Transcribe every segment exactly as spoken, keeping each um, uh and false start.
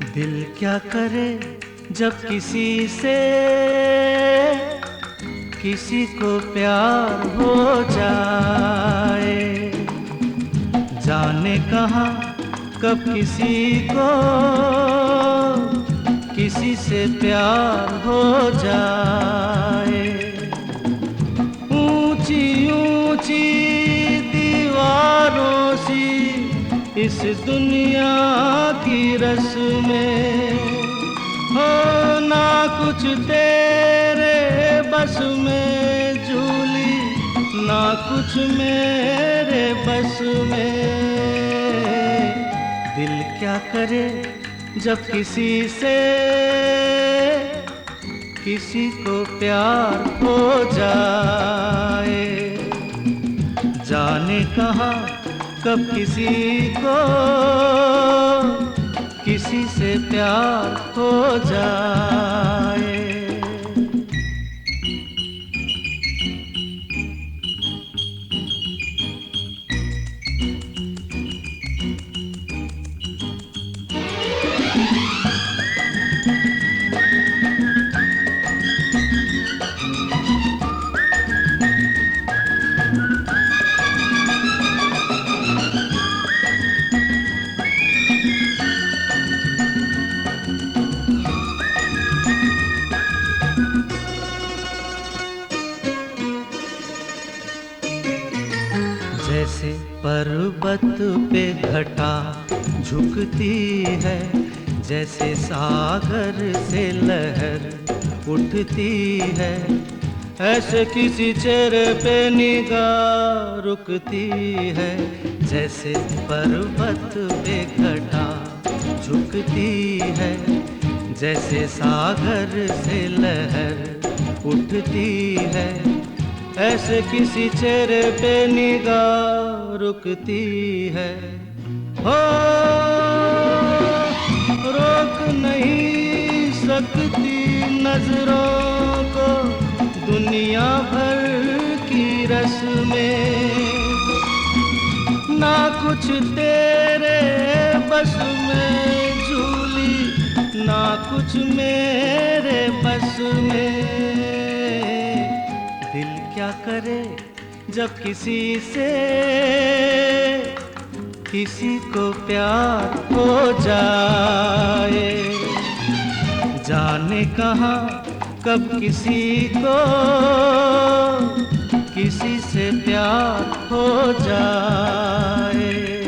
दिल क्या करे जब किसी से किसी को प्यार हो जाए, जाने कहाँ कब किसी को किसी से प्यार हो जाए। ऊंची ऊंची दीवारों सी इस दुनिया की रस्में हो, ना कुछ तेरे बस में झूली, ना कुछ मेरे बस में। दिल क्या करे जब किसी से किसी को प्यार हो जाए, जाने कहाँ कब किसी को किसी से प्यार हो जाए। जैसे पर्वत पे घटा झुकती है, जैसे सागर से लहर उठती है, ऐसे किसी चेहरे पे निगाह रुकती है। जैसे पर्वत पे घटा झुकती है, जैसे सागर से लहर उठती है, ऐसे किसी चेहरे पे निगाह रुकती है। हो रोक नहीं सकती नजरों को दुनिया भर की रस्में, ना कुछ तेरे बस में झूली, ना कुछ मेरे बस में। दिल क्या करे जब किसी से किसी को प्यार हो जाए, जाने कहाँ कब किसी को किसी से प्यार हो जाए।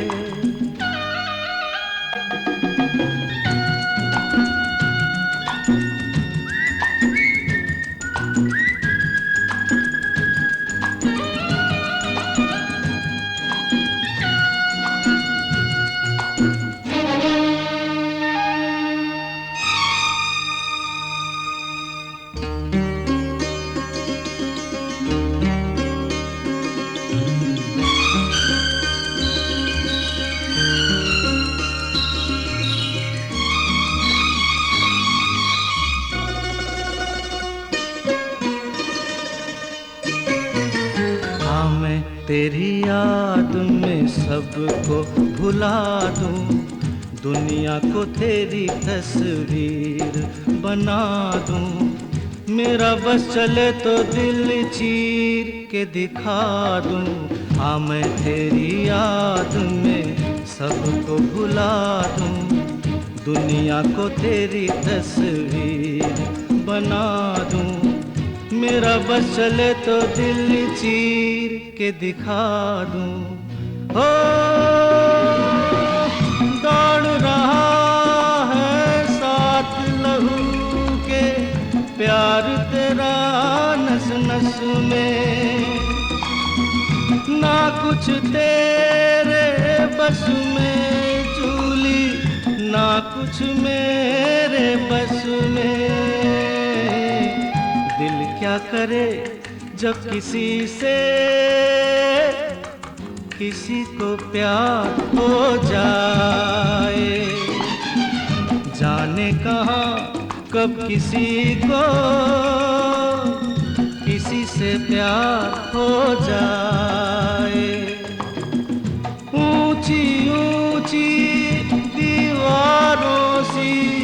तेरी याद में सबको भुला दूं, दुनिया को तेरी तस्वीर बना दूं। मेरा बस चले तो दिल चीर के दिखा दूं। हाँ मैं तेरी याद में सबको भुला दूं, दुनिया को तेरी तस्वीर बना दूं। मेरा बस चले तो दिल चीर के दिखा दूं। हो दौड़ रहा है साथ लहू के प्यार तेरा नस नस में, ना कुछ तेरे बस में झूली, ना कुछ मेरे बस में। दिल क्या करे जब किसी से किसी को प्यार हो जाए, जाने कहाँ कब किसी को किसी से प्यार हो जाए। ऊंची ऊंची दीवारों सी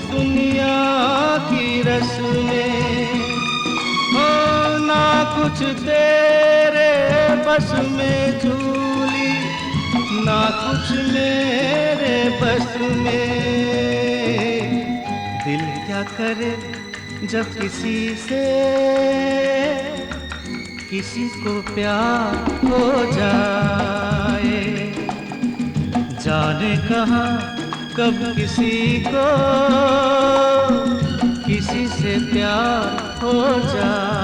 दुनिया की रस्में, हो ना कुछ तेरे बस में झूली, ना कुछ मेरे बस में। दिल क्या करे जब किसी से किसी को प्यार हो जाए, जाने कहाँ कब किसी को किसी से प्यार हो जाए।